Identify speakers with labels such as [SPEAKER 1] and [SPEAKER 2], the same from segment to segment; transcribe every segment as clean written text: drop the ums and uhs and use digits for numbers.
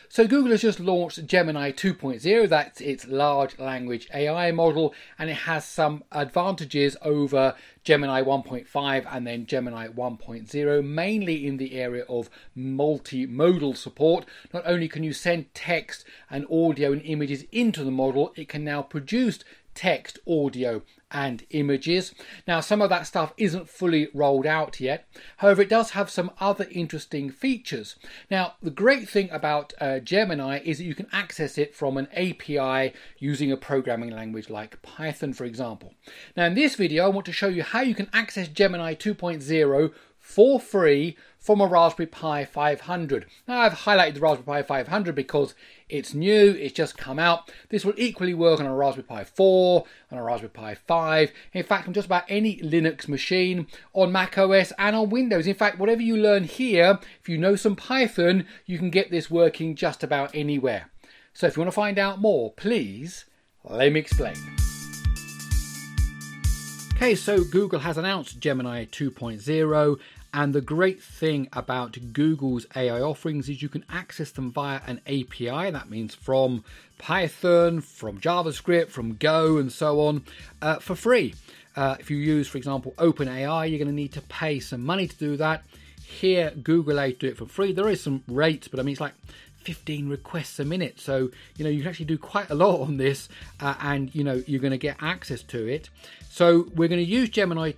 [SPEAKER 1] So Google has just launched Gemini 2.0, that's its large language AI model, and it has some advantages over Gemini 1.5 and then Gemini 1.0, mainly in the area of multimodal support. Not only can you send text and audio and images into the model, it can now produce text, audio and images. Now some of that stuff isn't fully rolled out yet. However, it does have some other interesting features. Now the great thing about Gemini is that you can access it from an API using a programming language like Python, for example. Now in this video I want to show you how you can access Gemini 2.0 for free from a Raspberry Pi 500. Now I've highlighted the Raspberry Pi 500 because it's new, it's just come out. This will equally work on a Raspberry Pi 4, on a Raspberry Pi 5, in fact on just about any Linux machine, on Mac OS and on Windows. In fact, whatever you learn here, if you know some Python, you can get this working just about anywhere. So if you want to find out more, please let me explain. Okay, so Google has announced Gemini 2.0, and the great thing about Google's AI offerings is you can access them via an API. That means from Python, from JavaScript, from Go and so on, for free. If you use, for example, OpenAI, you're going to need to pay some money to do that. Here, Google AI do it for free. There is some rates, but I mean, it's like 15 requests a minute, so you know you can actually do quite a lot on this, and you know you're going to get access to it. So we're going to use Gemini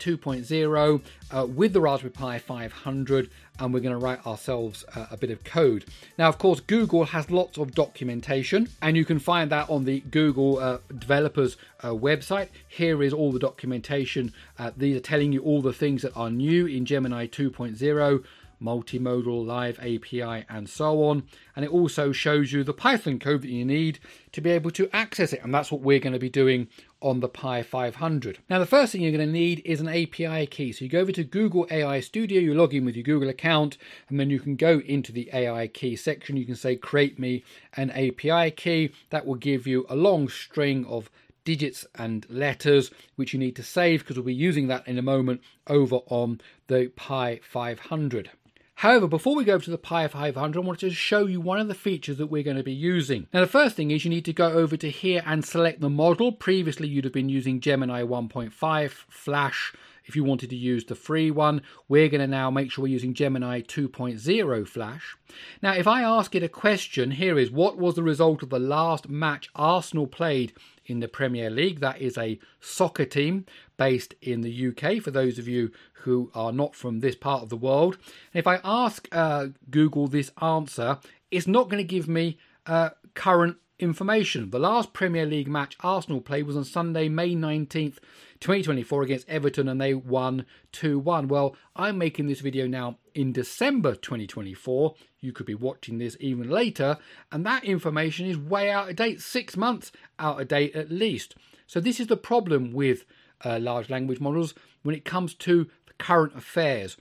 [SPEAKER 1] 2.0 with the Raspberry Pi 500, and we're going to write ourselves a bit of code. Now of course Google has lots of documentation, and you can find that on the Google developers website. Here is all the documentation. These are telling you all the things that are new in Gemini 2.0, multimodal, live API and so on, and it also shows you the Python code that you need to be able to access it, and that's what we're going to be doing on the Pi 500. Now the first thing you're going to need is an API key. So you go over to Google AI Studio, you log in with your Google account, and then you can go into the AI key section. You can say create me an API key. That will give you a long string of digits and letters which you need to save, because we'll be using that in a moment over on the Pi 500. However, before we go over to the Pi 500, I wanted to show you one of the features that we're going to be using. Now, the first thing is you need to go over to here and select the model. Previously, you'd have been using Gemini 1.5 Flash if you wanted to use the free one. We're going to now make sure we're using Gemini 2.0 Flash. Now, if I ask it a question, here is, what was the result of the last match Arsenal played in the Premier League? That is a soccer team based in the UK, for those of you who are not from this part of the world. And if I ask Google this answer, it's not going to give me current information. The last Premier League match Arsenal played was on Sunday, May 19th, 2024 against Everton, and they won 2-1. Well, I'm making this video now in December 2024. You could be watching this even later, and that information is way out of date, 6 months out of date at least. So this is the problem with large language models when it comes to the current affairs.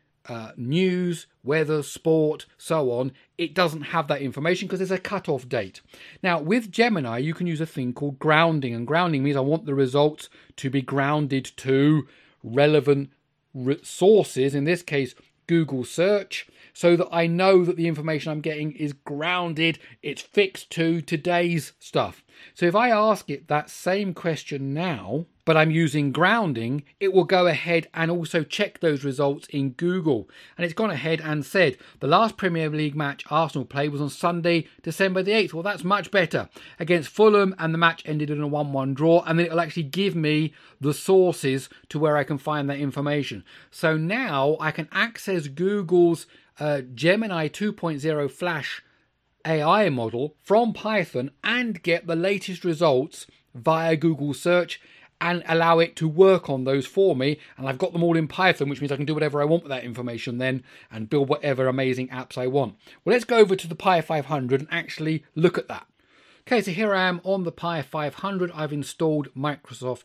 [SPEAKER 1] News, weather, sport, so on, it doesn't have that information because there's a cut-off date. Now, with Gemini, you can use a thing called grounding, and grounding means I want the results to be grounded to relevant sources, in this case, Google search, so that I know that the information I'm getting is grounded, it's fixed to today's stuff. So if I ask it that same question now, but I'm using grounding, it will go ahead and also check those results in Google. And it's gone ahead and said, the last Premier League match Arsenal played was on Sunday, December the 8th. Well, that's much better. Against Fulham, and the match ended in a 1-1 draw. And then it'll actually give me the sources to where I can find that information. So now I can access Google's Gemini 2.0 Flash AI model from Python and get the latest results via Google search, and allow it to work on those for me. And I've got them all in Python, which means I can do whatever I want with that information then and build whatever amazing apps I want. Well, let's go over to the Pi 500 and actually look at that. Okay, so here I am on the Pi 500. I've installed Microsoft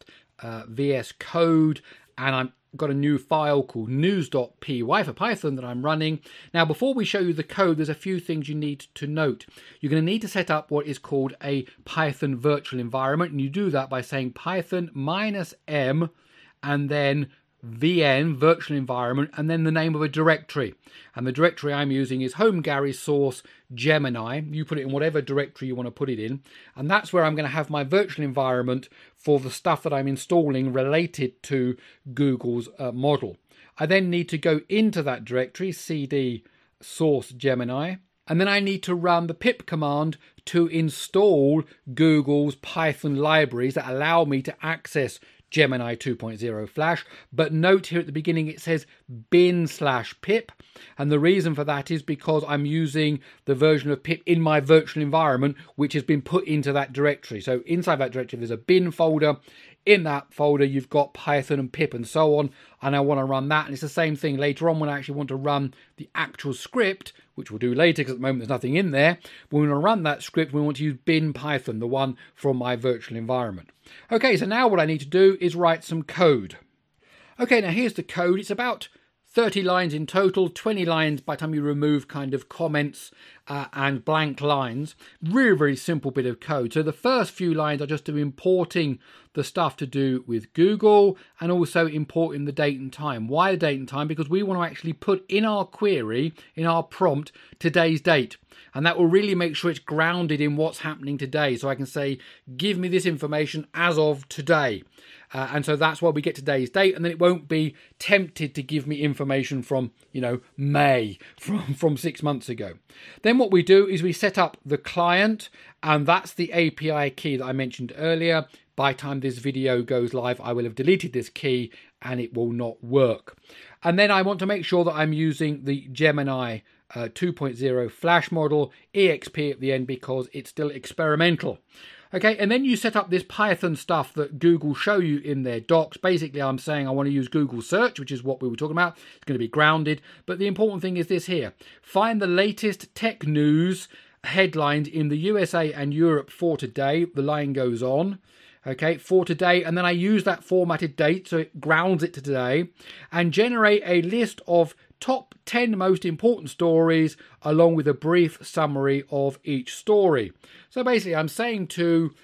[SPEAKER 1] VS Code, and I've got a new file called news.py for Python that I'm running. Now, before we show you the code, there's a few things you need to note. You're going to need to set up what is called a Python virtual environment, and you do that by saying Python -m and then VN, virtual environment, and then the name of a directory. And the directory I'm using is Home Garage Source Gemini. You put it in whatever directory you want to put it in. And that's where I'm going to have my virtual environment for the stuff that I'm installing related to Google's model. I then need to go into that directory, CD Source Gemini. And then I need to run the pip command to install Google's Python libraries that allow me to access Gemini 2.0 Flash. But note here at the beginning it says bin/pip. And the reason for that is because I'm using the version of pip in my virtual environment, which has been put into that directory. So inside that directory, there's a bin folder. In that folder, you've got Python and pip and so on. And I want to run that. And it's the same thing later on when I actually want to run the actual script, which we'll do later because at the moment there's nothing in there. When we want to run that script, we want to use bin Python, the one from my virtual environment. Okay, so now what I need to do is write some code. Okay, now here's the code. It's about 30 lines in total, 20 lines by the time you remove kind of comments and blank lines. Really, very simple bit of code. So the first few lines are just importing the stuff to do with Google and also importing the date and time. Why the date and time? Because we want to actually put in our query, in our prompt, today's date. And that will really make sure it's grounded in what's happening today. So I can say, give me this information as of today. And so that's why we get today's date, and then it won't be tempted to give me information from, May, from 6 months ago. Then what we do is we set up the client, and that's the API key that I mentioned earlier. By the time this video goes live, I will have deleted this key and it will not work. And then I want to make sure that I'm using the Gemini 2.0 Flash model, EXP at the end, because it's still experimental. Okay, and then you set up this Python stuff that Google show you in their docs. Basically, I'm saying I want to use Google Search, which is what we were talking about. It's going to be grounded. But the important thing is this here. Find the latest tech news headlines in the USA and Europe for today. The line goes on. Okay, for today. And then I use that formatted date, so it grounds it to today. And generate a list of top 10 most important stories along with a brief summary of each story. So basically I'm saying to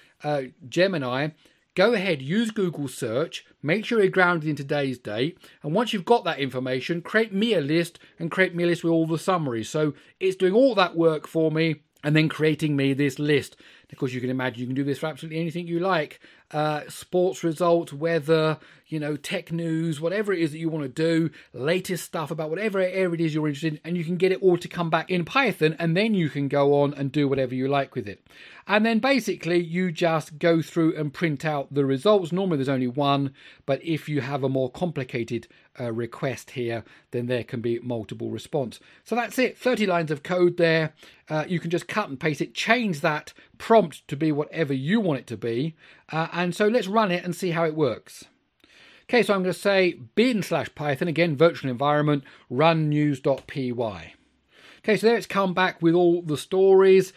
[SPEAKER 1] Gemini, go ahead, use Google Search, make sure you're grounded in today's date, and once you've got that information, create me a list and create me a list with all the summaries. So it's doing all that work for me and then creating me this list. Of course, you can imagine you can do this for absolutely anything you like. Sports results, weather, tech news, whatever it is that you want to do, latest stuff about whatever area it is you're interested in, and you can get it all to come back in Python, and then you can go on and do whatever you like with it. And then basically you just go through and print out the results. Normally there's only one, but if you have a more complicated request here, then there can be multiple response. So that's it, 30 lines of code there. You can just cut and paste it, change that prompt to be whatever you want it to be. And so let's run it and see how it works. Okay, so I'm going to say bin/Python, again, virtual environment, run news.py. Okay, so there it's come back with all the stories.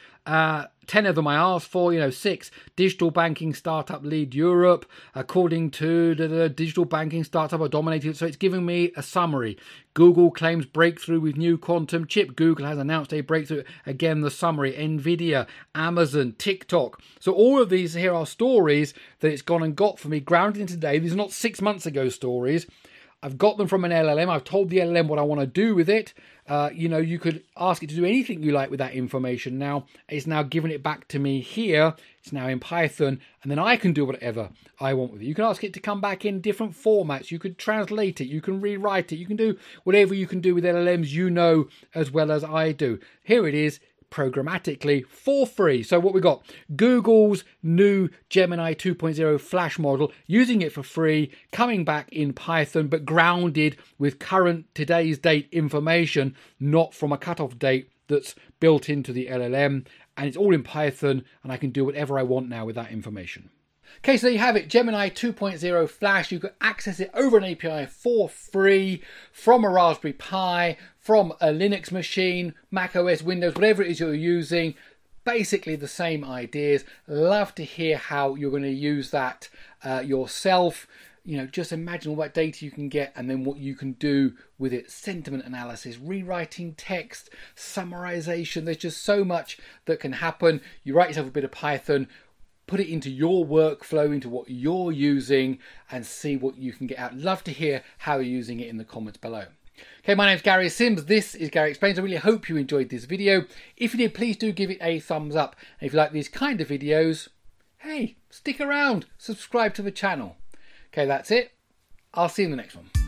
[SPEAKER 1] 10 of them I asked for, 6. Digital banking startup lead Europe. According to the digital banking startup are dominated. So it's giving me a summary. Google claims breakthrough with new quantum chip. Google has announced a breakthrough. Again, the summary. Nvidia, Amazon, TikTok. So all of these here are stories that it's gone and got for me, grounded in today. These are not 6 months ago stories. I've got them from an LLM. I've told the LLM what I want to do with it. You could ask it to do anything you like with that information. Now, it's now given it back to me here. It's now in Python, and then I can do whatever I want with it. You can ask it to come back in different formats. You could translate it. You can rewrite it. You can do whatever you can do with LLMs, as well as I do. Here it is, programmatically for free. So what we got, Google's new Gemini 2.0 Flash model, using it for free, coming back in Python, but grounded with current today's date information, not from a cutoff date that's built into the LLM. And it's all in Python, and I can do whatever I want now with that information. Okay, so there you have it, Gemini 2.0 Flash. You can access it over an API for free from a Raspberry Pi, from a Linux machine, Mac OS, Windows, whatever it is you're using. Basically the same ideas. Love to hear how you're going to use that yourself. Just imagine all that data you can get and then what you can do with it. Sentiment analysis, rewriting text, summarization. There's just so much that can happen. You write yourself a bit of Python, put it into your workflow, into what you're using, and see what you can get out. Love to hear how you're using it in the comments below. Okay, my name's Gary Sims. This is Gary Explains. I really hope you enjoyed this video. If you did, please do give it a thumbs up. And if you like these kind of videos, hey, stick around, subscribe to the channel. Okay, that's it. I'll see you in the next one.